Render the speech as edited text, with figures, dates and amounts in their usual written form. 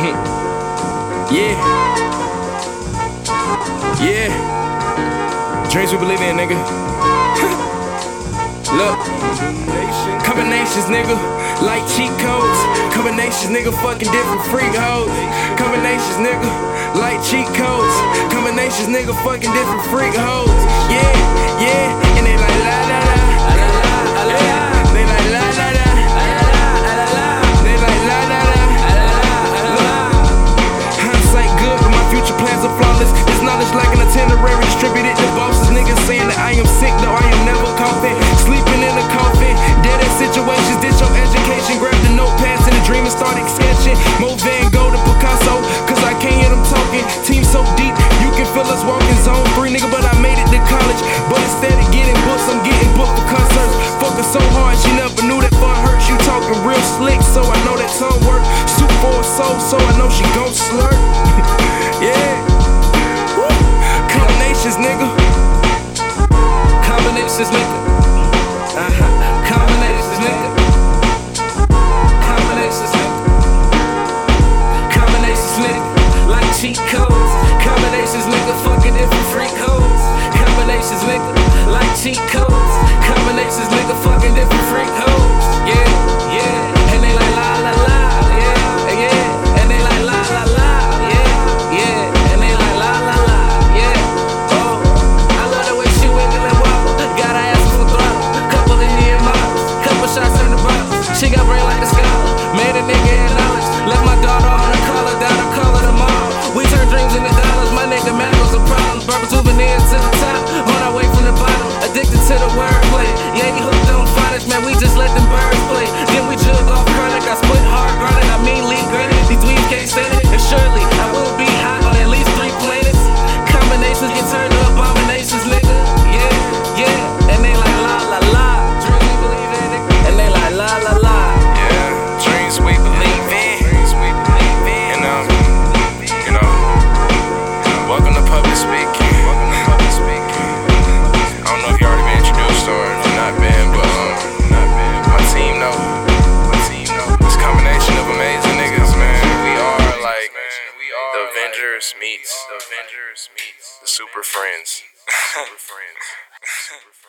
Yeah. Yeah. Dreams we believe in, nigga. Look. Combinations, nigga. Like cheat codes. Combinations, nigga. Fucking different freak hoes. Combinations, nigga. Like cheat codes. Combinations, nigga. Fucking different freak hoes. Yeah, yeah. And they like la la la. Yeah. They like la la la. They like la la la. Hindsight good, but my future plans are flawless. This knowledge like an itinerary distributed to bosses. Niggas saying that I am sick, though I am never coughing. Sleeping in a coffin. Dead end situations, ditch your education. Grab the notepads and the dream and started sketching. Mo Van Gogh to Picasso, cause I can't hear them talking. Team so deep, you can feel us walking zone 3, nigga, but I made it to college. But instead of getting books, I'm getting booked for concerts. Fuck her so hard, she never knew that fun hurts. You talking real slick, so I know that tongue work. Soup for a soul, so I know she gon' slurp. Yeah. Woo. Combinations, nigga. Combinations, nigga. Combinations, nigga. Combinations, nigga. Combinations, nigga. Like cheat codes. Combinations, nigga. Fucking different freak hoes. Combinations, nigga. Like cheat codes. Combinations, nigga. Fucking different freak hoes. Yeah, yeah. And they like la la la. Yeah, yeah. And they like la la la. Yeah, yeah. And they like la la la. Yeah. Oh, I love the way she wiggle and wobble. Gotta ask for throttle. Couple Indian models. Couple shots in the bottle. She got brain like a scholar. Made a nigga in knowledge. Left my daughter on the collar. Down the color tomorrow. We turn dreams into dollars. My nigga Maggles are problems. Bourbon souvenirs to the top. On our way from the bottom. Addicted to the wordplay. Yeah, he hooked on phonics. Man, we just let them birds play. Then we jug off chronic. I split hard garlic. I mean lead granted. These dweebs can't stand it. And surely I will be hot on at least 3 planets. Combinations get turned to abominations, nigga. Yeah, yeah. And they like la la la. Dreams we believe in, nigga. And they like la la la. Yeah, dreams we believe in. Dreams we believe in. Welcome to public speaking. Welcome to public speaking. I don't know if you already been introduced or if you're not been, but my team know. This combination of amazing niggas, man. We are like the Avengers meets the Super Friends.